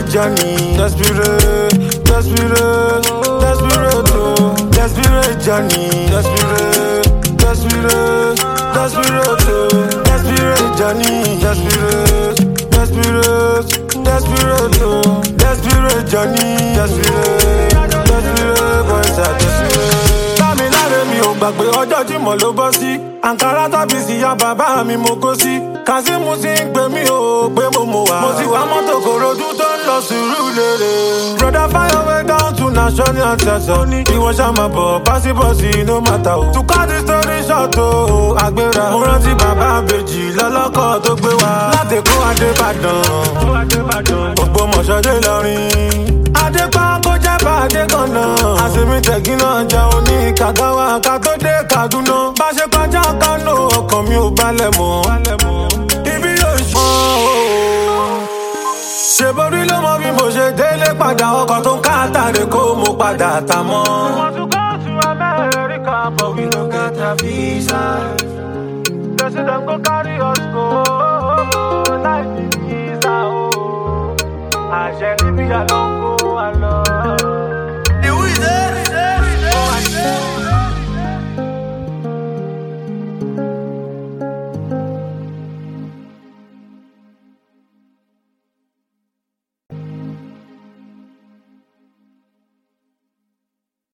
journey. Desperate journey. Desperate journey. Desperate journey. Desperate boys are desperate. Lámiláre mi ò gbàgbé ọjọ́ Jímọ̀ ló bọ́ sí. Àǹkárá tàbí sí ya bàbá mi mo kó sí. Kazeem sì ń pè mí o pé mo wà. Mo ti wá mọ́tò Kòròdú tó ń lọ Sùúrùlérè. Brother fire way down to national anthem. Ìwọ ṣá máa bọ̀ básíbọ̀sì no matter o. To cut the story short o, àgbéra. Mo rántí bàbá àbèjì lọ́lọ́kọ̀ tó gbé wa. Látẹ̀kọ́ Adébàdàn, Ògbómọ̀ṣọ́ dé Ìlọrin. Adépa kó jẹ́ bàdé kan-nà. Àṣemí tẹ̀gí náà jẹ́ oní Kàgáwá ká tó dé Kàdúná. Bá ṣe kọjá Kánò ọkàn mi ò balẹ̀ mọ́. Ibi yóò ṣe ṣe borí ló mọ bí mo ṣe délé padà ọkọ̀ tó ń káàtàrè kó mo padà tà mọ́. We want to go to America but we no get a visa. They say them go carry us go like the visa. Àṣẹ níbi àlọ́.